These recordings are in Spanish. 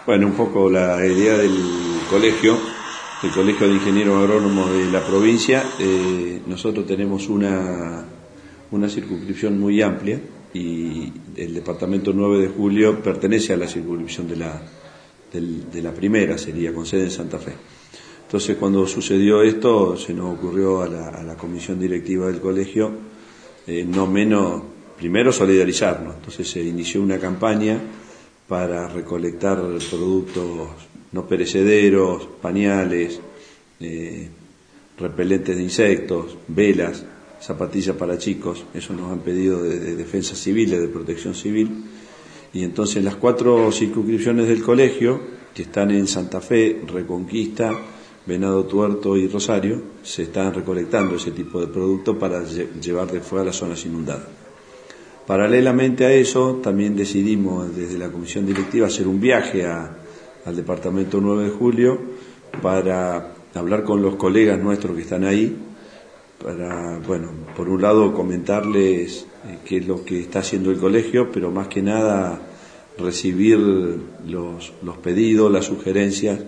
Bueno, un poco la idea del colegio de Ingenieros Agrónomos de la provincia. Nosotros tenemos una circunscripción muy amplia y el departamento 9 de Julio pertenece a la circunscripción de la primera, sería con sede en Santa Fe. Entonces, cuando sucedió esto, se nos ocurrió a la comisión directiva del colegio, no menos, primero solidarizarnos. Entonces se inició una campaña para recolectar productos no perecederos, pañales, repelentes de insectos, velas, zapatillas para chicos. Eso nos han pedido de Defensa Civil, de Protección Civil. Y entonces las 4 circunscripciones del colegio, que están en Santa Fe, Reconquista, Venado Tuerto y Rosario, se están recolectando ese tipo de productos para llevar después a las zonas inundadas. Paralelamente a eso, también decidimos desde la comisión directiva hacer un viaje al departamento 9 de Julio para hablar con los colegas nuestros que están ahí, para, bueno, por un lado comentarles qué es lo que está haciendo el colegio, pero más que nada recibir los pedidos, las sugerencias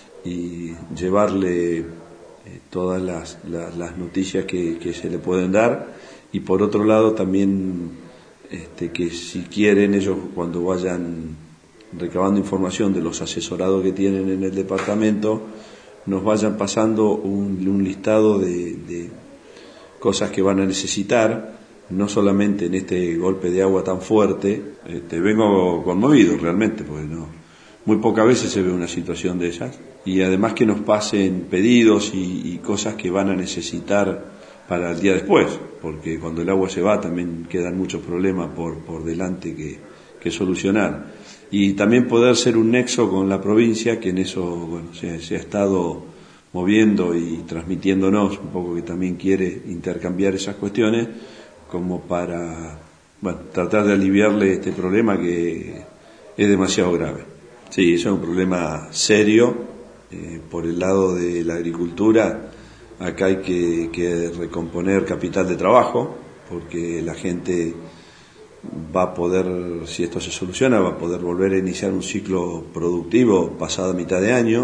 y llevarle todas las noticias que se le pueden dar. Y por otro lado también que si quieren ellos, cuando vayan recabando información de los asesorados que tienen en el departamento, nos vayan pasando un listado de cosas que van a necesitar, no solamente en este golpe de agua tan fuerte. Vengo conmovido realmente, porque muy pocas veces se ve una situación de esas, y además que nos pasen pedidos y cosas que van a necesitar para el día después, porque cuando el agua se va también quedan muchos problemas por delante que solucionar. Y también poder ser un nexo con la provincia, que en eso, bueno, se ha estado moviendo y transmitiéndonos un poco, que también quiere intercambiar esas cuestiones, como para, bueno, tratar de aliviarle este problema que es demasiado grave. Sí, eso es un problema serio. Por el lado de la agricultura, acá hay que recomponer capital de trabajo, porque la gente va a poder, si esto se soluciona, va a poder volver a iniciar un ciclo productivo pasada mitad de año,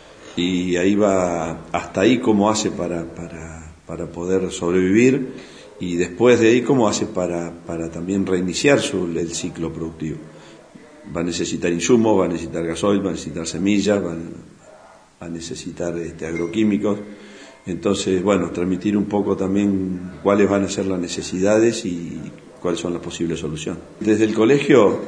y ahí va, hasta ahí cómo hace para poder sobrevivir, y después de ahí cómo hace para también reiniciar el ciclo productivo. Va a necesitar insumos, va a necesitar gasoil, va a necesitar semillas, va a necesitar agroquímicos. Entonces, bueno, transmitir un poco también cuáles van a ser las necesidades y cuáles son las posibles soluciones. Desde el colegio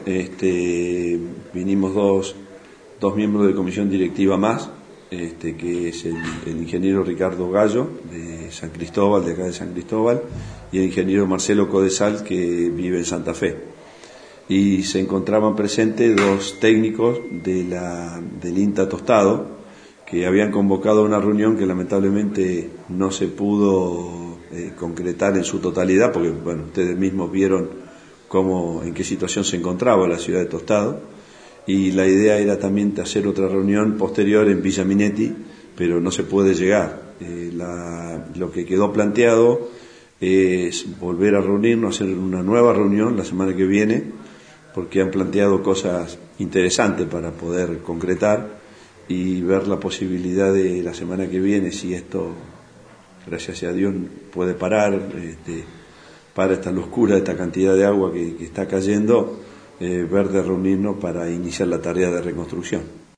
vinimos dos miembros de comisión directiva más, que es el ingeniero Ricardo Gallo de San Cristóbal, de acá de San Cristóbal, y el ingeniero Marcelo Codesal, que vive en Santa Fe. Y se encontraban presentes 2 técnicos del INTA Tostado, que habían convocado una reunión que lamentablemente no se pudo concretar en su totalidad, porque, bueno, ustedes mismos vieron en qué situación se encontraba la ciudad de Tostado, y la idea era también hacer otra reunión posterior en Villa Minetti, pero no se puede llegar. Lo que quedó planteado es volver a reunirnos, hacer una nueva reunión la semana que viene, porque han planteado cosas interesantes para poder concretar, y ver la posibilidad de la semana que viene, si esto, gracias a Dios, puede parar, para esta locura, esta cantidad de agua que está cayendo, ver de reunirnos para iniciar la tarea de reconstrucción.